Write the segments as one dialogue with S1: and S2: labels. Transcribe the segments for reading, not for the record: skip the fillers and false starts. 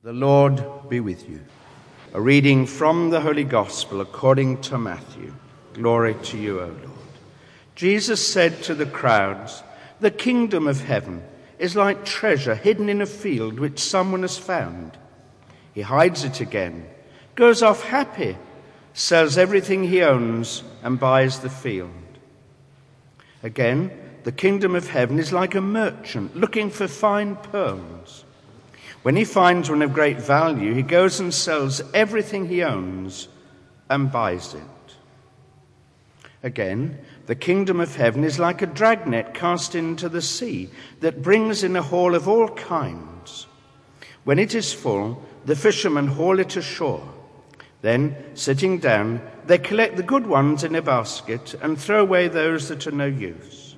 S1: The Lord be with you. A reading from the Holy Gospel according to Matthew. Glory to you, O Lord. Jesus said to the crowds, "The kingdom of heaven is like treasure hidden in a field which someone has found. He hides it again, goes off happy, sells everything he owns and buys the field. Again, the kingdom of heaven is like a merchant looking for fine pearls. When he finds one of great value, he goes and sells everything he owns and buys it. Again, the kingdom of heaven is like a dragnet cast into the sea that brings in a haul of all kinds. When it is full, the fishermen haul it ashore. Then, sitting down, they collect the good ones in a basket and throw away those that are no use.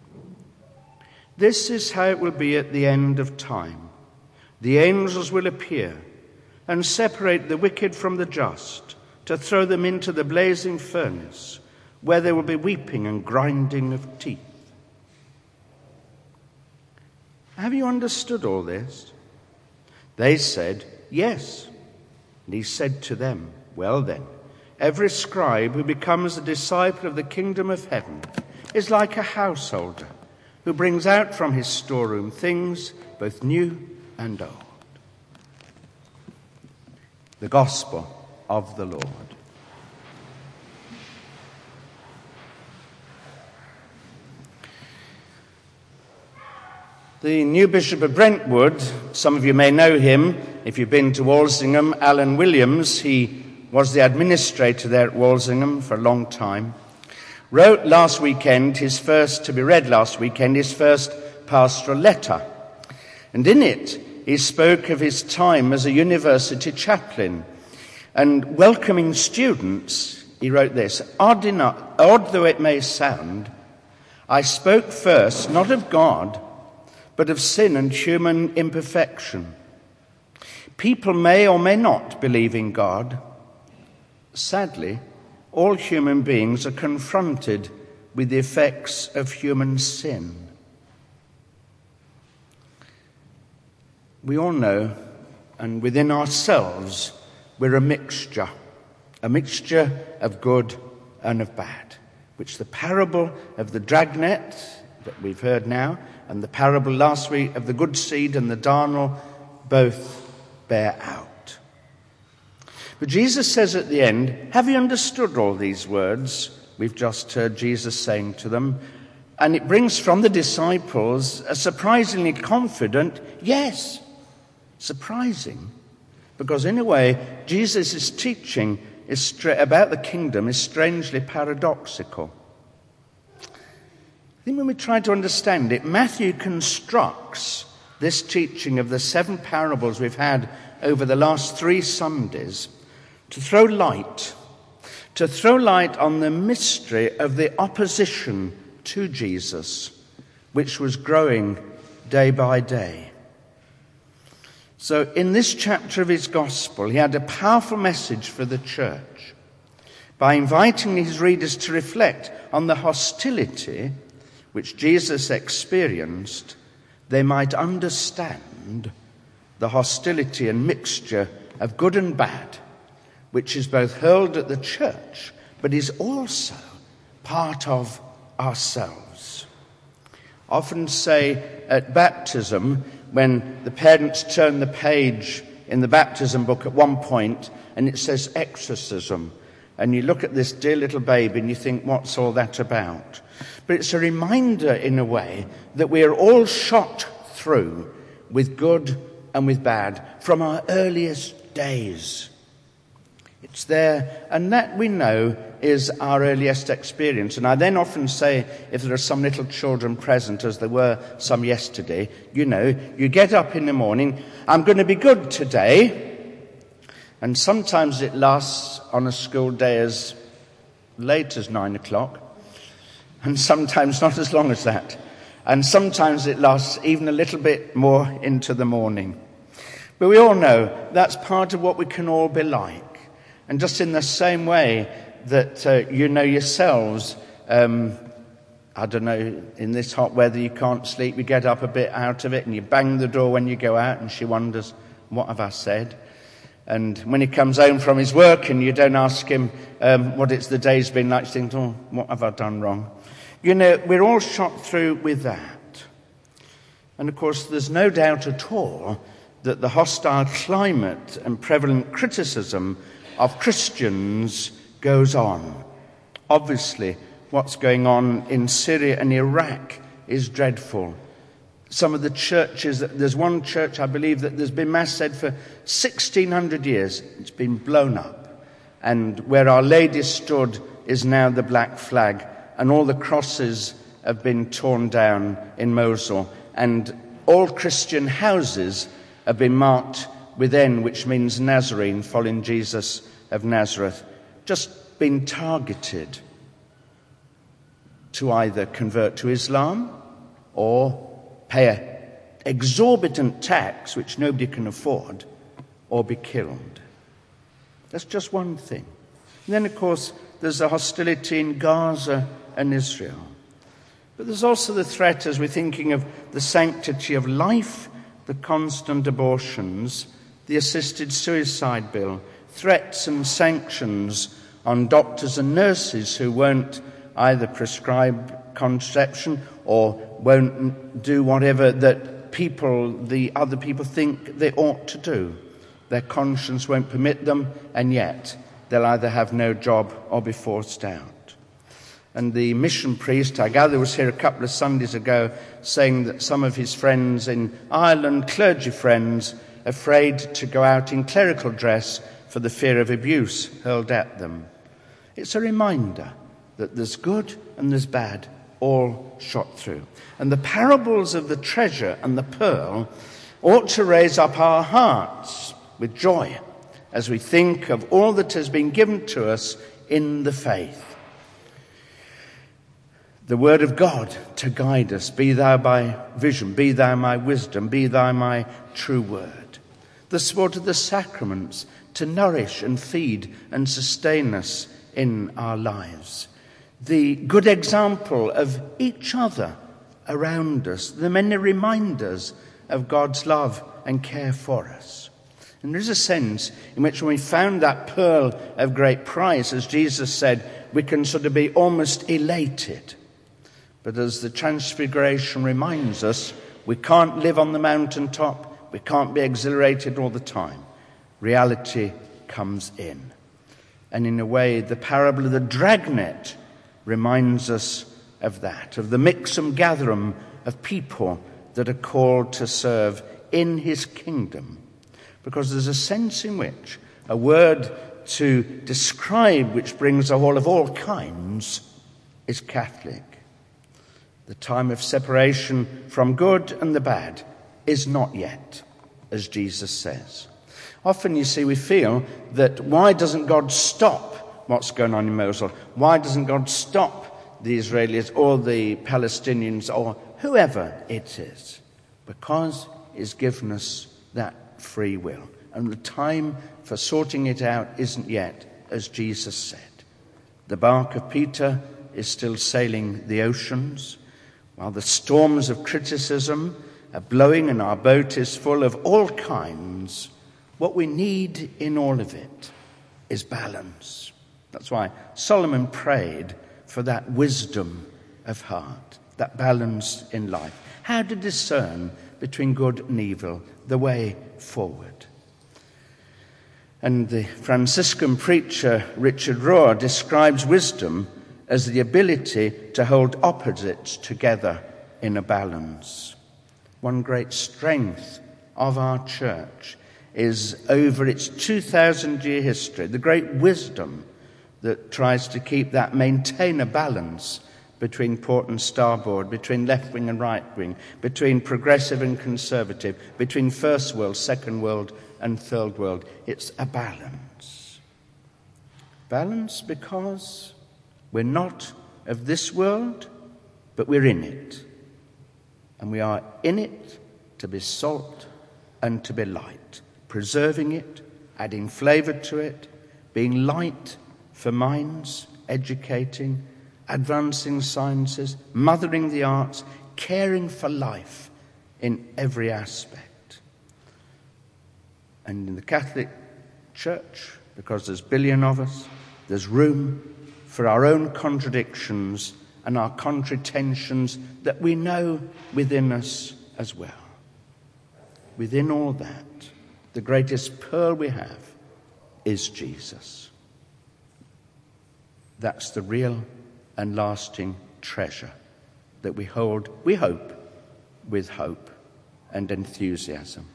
S1: This is how it will be at the end of time. The angels will appear and separate the wicked from the just to throw them into the blazing furnace, where there will be weeping and grinding of teeth." Have you understood all this? They said, "Yes." And he said to them, "Well then, every scribe who becomes a disciple of the kingdom of heaven is like a householder who brings out from his storeroom things both new and old." The Gospel of the Lord. The new Bishop of Brentwood, some of you may know him if you've been to Walsingham, Alan Williams. He was the administrator there at Walsingham for a long time. Wrote last weekend, his first pastoral letter. And in it, he spoke of his time as a university chaplain. And welcoming students, he wrote this, odd though it may sound, "I spoke first not of God, but of sin and human imperfection. People may or may not believe in God. Sadly, all human beings are confronted with the effects of human sin. We all know, and within ourselves, we're a mixture of good and of bad, which the parable of the dragnet that we've heard now, and the parable last week of the good seed and the darnel both bear out. But Jesus says at the end, have you understood all these words? We've just heard Jesus saying to them, and it brings from the disciples a surprisingly confident yes. Surprising, because in a way, Jesus' teaching about the kingdom is strangely paradoxical. I think when we try to understand it, Matthew constructs this teaching of the 7 parables we've had over the last 3 Sundays to throw light on the mystery of the opposition to Jesus, which was growing day by day. So in this chapter of his gospel, he had a powerful message for the church. By inviting his readers to reflect on the hostility which Jesus experienced, they might understand the hostility and mixture of good and bad, which is both hurled at the church, but is also part of ourselves. I often say at baptism, when the parents turn the page in the baptism book at one point and it says exorcism, and you look at this dear little baby and you think, what's all that about? But it's a reminder in a way that we are all shot through with good and with bad from our earliest days. It's there, and that we know is our earliest experience. And I then often say, if there are some little children present, as there were some yesterday, you get up in the morning, I'm going to be good today. And sometimes it lasts on a school day as late as 9 o'clock, and sometimes not as long as that. And sometimes it lasts even a little bit more into the morning. But we all know that's part of what we can all be like. And just in the same way that you know yourselves, I don't know, in this hot weather you can't sleep, you get up a bit out of it and you bang the door when you go out and she wonders, what have I said? And when he comes home from his work and you don't ask him what the day's been like, you think, oh, what have I done wrong? We're all shot through with that. And of course, there's no doubt at all that the hostile climate and prevalent criticism of Christians goes on. Obviously, what's going on in Syria and Iraq is dreadful. Some of the churches, there's one church, I believe, that there's been mass said for 1,600 years. It's been blown up. And where Our Lady stood is now the black flag. And all the crosses have been torn down in Mosul. And all Christian houses have been marked with N, which means Nazarene, following Jesus of Nazareth. Just been targeted to either convert to Islam or pay an exorbitant tax which nobody can afford, or be killed. That's just one thing. And then, of course, there's the hostility in Gaza and Israel. But there's also the threat, as we're thinking of the sanctity of life, the constant abortions, the assisted suicide bill, threats and sanctions on doctors and nurses who won't either prescribe contraception or won't do whatever that the other people think they ought to do. Their conscience won't permit them, and yet they'll either have no job or be forced out. And the mission priest, I gather, was here a couple of Sundays ago saying that some of his friends in Ireland, clergy friends, afraid to go out in clerical dress for the fear of abuse hurled at them. It's a reminder that there's good and there's bad, all shot through. And the parables of the treasure and the pearl ought to raise up our hearts with joy as we think of all that has been given to us in the faith. The word of God to guide us. Be thou my vision, be thou my wisdom, be thou my true word. The support of the sacraments to nourish and feed and sustain us in our lives. The good example of each other around us, the many reminders of God's love and care for us. And there's a sense in which when we found that pearl of great price, as Jesus said, we can sort of be almost elated. But as the Transfiguration reminds us, we can't live on the mountaintop, we can't be exhilarated all the time. Reality comes in. And in a way, the parable of the dragnet reminds us of that, of the mixum gatherum of people that are called to serve in his kingdom. Because there's a sense in which a word to describe which brings a whole of all kinds is Catholic. The time of separation from good and the bad is not yet, as Jesus says. Often, you see, we feel that why doesn't God stop what's going on in Mosul? Why doesn't God stop the Israelis or the Palestinians or whoever it is? Because he's given us that free will. And the time for sorting it out isn't yet, as Jesus said. The bark of Peter is still sailing the oceans, while the storms of criticism are blowing and our boat is full of all kinds. What we need in all of it is balance. That's why Solomon prayed for that wisdom of heart, that balance in life. How to discern between good and evil, the way forward. And the Franciscan preacher Richard Rohr describes wisdom as the ability to hold opposites together in a balance. One great strength of our church is over its 2,000-year history, the great wisdom that tries to maintain a balance between port and starboard, between left wing and right wing, between progressive and conservative, between first world, second world, and third world. It's a balance. Balance because we're not of this world, but we're in it. And we are in it to be salt and to be light, preserving it, adding flavour to it, being light for minds, educating, advancing sciences, mothering the arts, caring for life in every aspect. And in the Catholic Church, because there's a billion of us, there's room for our own contradictions and our contratensions that we know within us as well. Within all that, the greatest pearl we have is Jesus. That's the real and lasting treasure that we hold, we hope, with hope and enthusiasm.